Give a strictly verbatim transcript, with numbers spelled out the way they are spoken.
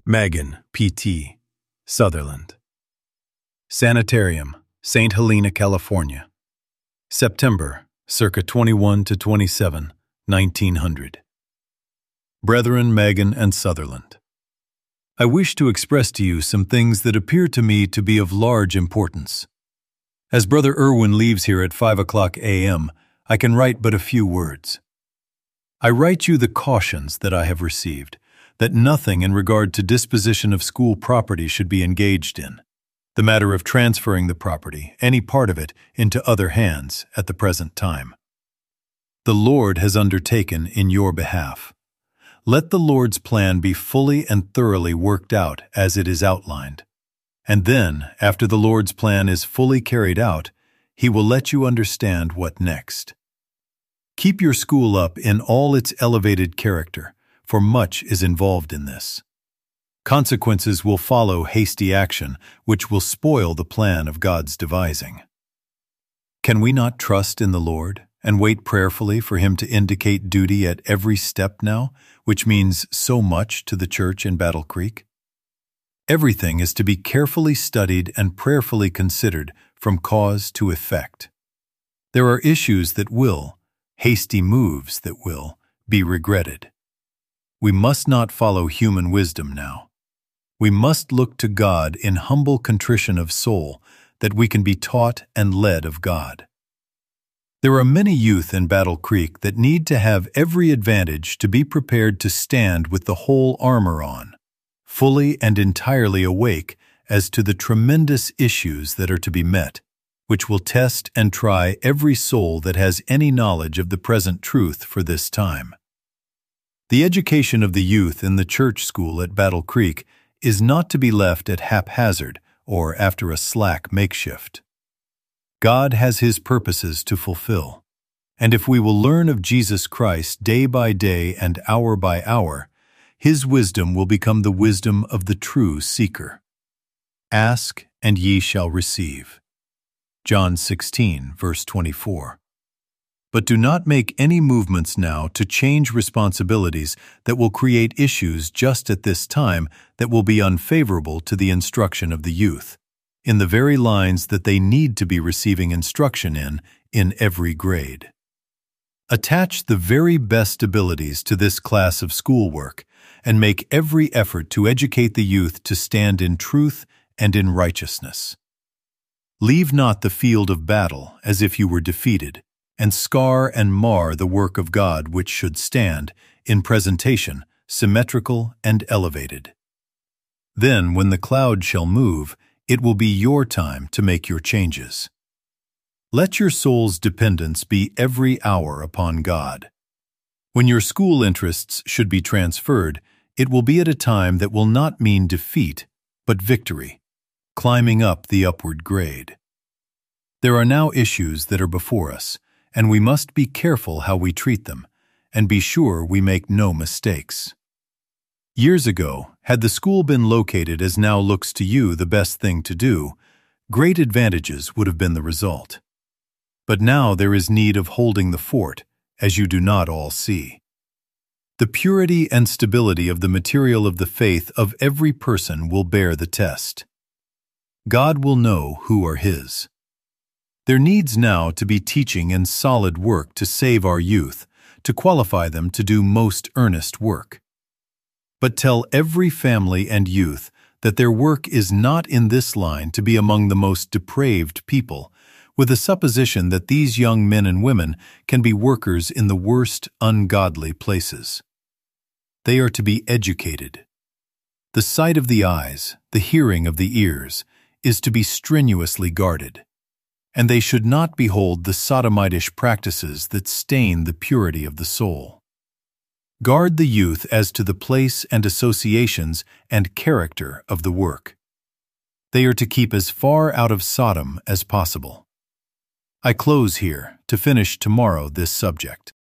Megan, P T, Sutherland. Sanitarium, Saint Helena, California. September, circa twenty-one to twenty-seven, nineteen hundred. Brethren Megan and Sutherland, I wish to express to you some things that appear to me to be of large importance. As Brother Irwin leaves here at five o'clock a m, I can write but a few words. I write you the cautions that I have received, that nothing in regard to disposition of school property should be engaged in, the matter of transferring the property, any part of it, into other hands at the present time. The Lord has undertaken in your behalf. Let the Lord's plan be fully and thoroughly worked out as it is outlined. And then, after the Lord's plan is fully carried out, He will let you understand what next. Keep your school up in all its elevated character, for much is involved in this. Consequences will follow hasty action, which will spoil the plan of God's devising. Can we not trust in the Lord and wait prayerfully for Him to indicate duty at every step now, which means so much to the church in Battle Creek? Everything is to be carefully studied and prayerfully considered from cause to effect. There are issues that will, hasty moves that will, be regretted. We must not follow human wisdom now. We must look to God in humble contrition of soul that we can be taught and led of God. There are many youth in Battle Creek that need to have every advantage to be prepared to stand with the whole armor on, fully and entirely awake as to the tremendous issues that are to be met, which will test and try every soul that has any knowledge of the present truth for this time. The education of the youth in the church school at Battle Creek is not to be left at haphazard or after a slack makeshift. God has His purposes to fulfill, and if we will learn of Jesus Christ day by day and hour by hour, His wisdom will become the wisdom of the true seeker. Ask, and ye shall receive. John sixteen, verse twenty-four. But do not make any movements now to change responsibilities that will create issues just at this time that will be unfavorable to the instruction of the youth, in the very lines that they need to be receiving instruction in, in every grade. Attach the very best abilities to this class of schoolwork, and make every effort to educate the youth to stand in truth and in righteousness. Leave not the field of battle as if you were defeated, and scar and mar the work of God which should stand, in presentation, symmetrical and elevated. Then, when the cloud shall move, it will be your time to make your changes. Let your soul's dependence be every hour upon God. When your school interests should be transferred, it will be at a time that will not mean defeat, but victory, climbing up the upward grade. There are now issues that are before us, and we must be careful how we treat them, and be sure we make no mistakes. Years ago, had the school been located as now looks to you the best thing to do, great advantages would have been the result. But now there is need of holding the fort, as you do not all see. The purity and stability of the material of the faith of every person will bear the test. God will know who are His. There needs now to be teaching and solid work to save our youth, to qualify them to do most earnest work. But tell every family and youth that their work is not in this line to be among the most depraved people, with the supposition that these young men and women can be workers in the worst ungodly places. They are to be educated. The sight of the eyes, the hearing of the ears, is to be strenuously guarded, and they should not behold the sodomitish practices that stain the purity of the soul. Guard the youth as to the place and associations and character of the work. They are to keep as far out of Sodom as possible. I close here to finish tomorrow this subject.